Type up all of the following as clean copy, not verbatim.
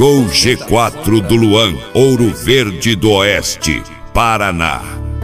Gol G4 do Luan, Ouro Verde do Oeste, Paraná.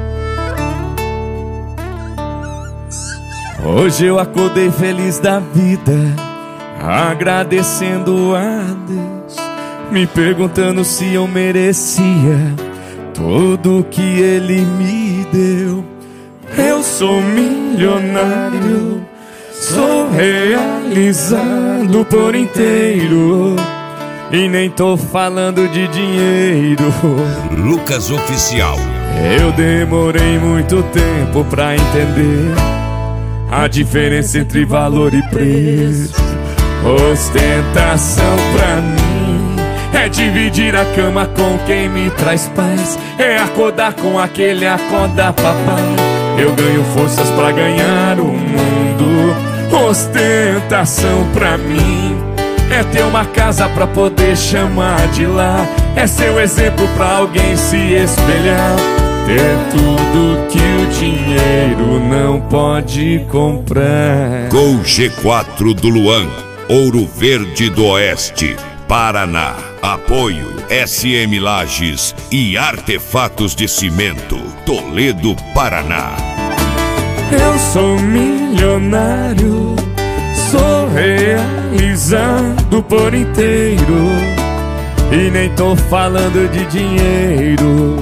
Hoje eu acordei feliz da vida, agradecendo a Deus, me perguntando se eu merecia tudo que Ele me deu. Eu sou milionário, sou realizado por inteiro, e nem tô falando de dinheiro. Lucas Oficial. Eu demorei muito tempo pra entender a diferença entre valor e preço. Ostentação pra mim é dividir a cama com quem me traz paz, é acordar com aquele acorda papai. Eu ganho forças pra ganhar o mundo. Ostentação pra mim é ter uma casa pra poder chamar de lá, é ser o exemplo pra alguém se espelhar, ter tudo que o dinheiro não pode comprar. Gol G4 do Luan, Ouro Verde do Oeste, Paraná. Apoio SM Lages e Artefatos de Cimento, Toledo, Paraná. Eu sou milionário, sou realizado por inteiro, e nem tô falando de dinheiro.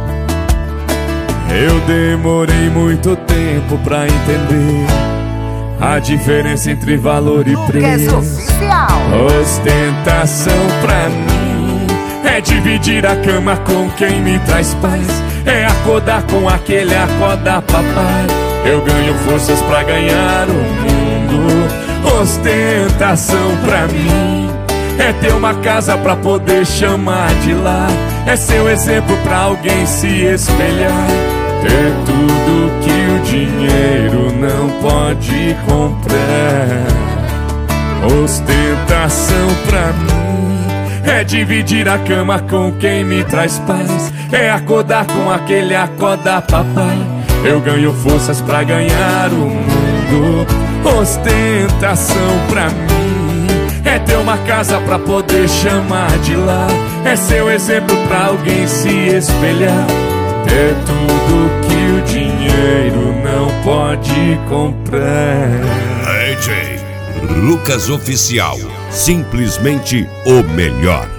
Eu demorei muito tempo pra entender a diferença entre valor e preço. Ostentação pra mim é dividir a cama com quem me traz paz, é acordar com aquele acorda papai. Eu ganho forças pra ganhar o mundo. Ostentação pra mim é ter uma casa pra poder chamar de lá, é ser o exemplo pra alguém se espelhar, ter tudo que o dinheiro não pode comprar. Ostentação pra mim é dividir a cama com quem me traz paz, é acordar com aquele acorda papai. Eu ganho forças pra ganhar o mundo. Ostentação pra mim é ter uma casa pra poder chamar de lá, é ser o exemplo pra alguém se espelhar, ter tudo que o dinheiro não pode comprar. AJ Lucas Oficial, simplesmente o melhor.